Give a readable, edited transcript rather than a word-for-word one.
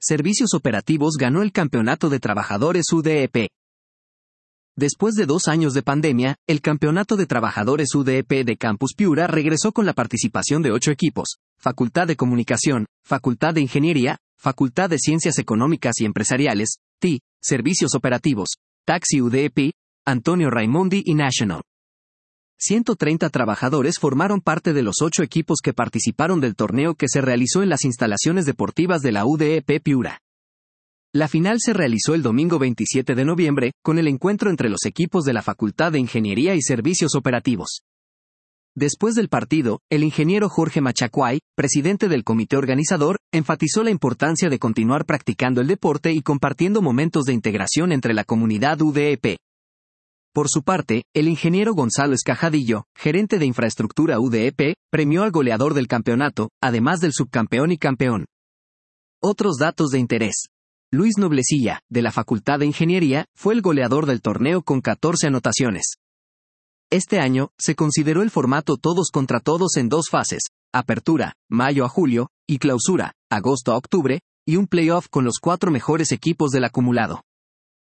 Servicios Operativos ganó el Campeonato de Trabajadores UDEP. Después de 2 años de pandemia, el Campeonato de Trabajadores UDEP de Campus Piura regresó con la participación de 8 equipos: Facultad de Comunicación, Facultad de Ingeniería, Facultad de Ciencias Económicas y Empresariales, TI, Servicios Operativos, Taxi UDEP, Antonio Raimondi y National. 130 trabajadores formaron parte de los 8 equipos que participaron del torneo que se realizó en las instalaciones deportivas de la UDEP Piura. La final se realizó el domingo 27 de noviembre, con el encuentro entre los equipos de la Facultad de Ingeniería y Servicios Operativos. Después del partido, el ingeniero Jorge Machacuay, presidente del comité organizador, enfatizó la importancia de continuar practicando el deporte y compartiendo momentos de integración entre la comunidad UDEP. Por su parte, el ingeniero Gonzalo Escajadillo, gerente de infraestructura UDEP, premió al goleador del campeonato, además del subcampeón y campeón. Otros datos de interés. Luis Noblecilla, de la Facultad de Ingeniería, fue el goleador del torneo con 14 anotaciones. Este año, se consideró el formato todos contra todos en 2 fases: apertura, mayo a julio, y clausura, agosto a octubre, y un playoff con los 4 mejores equipos del acumulado.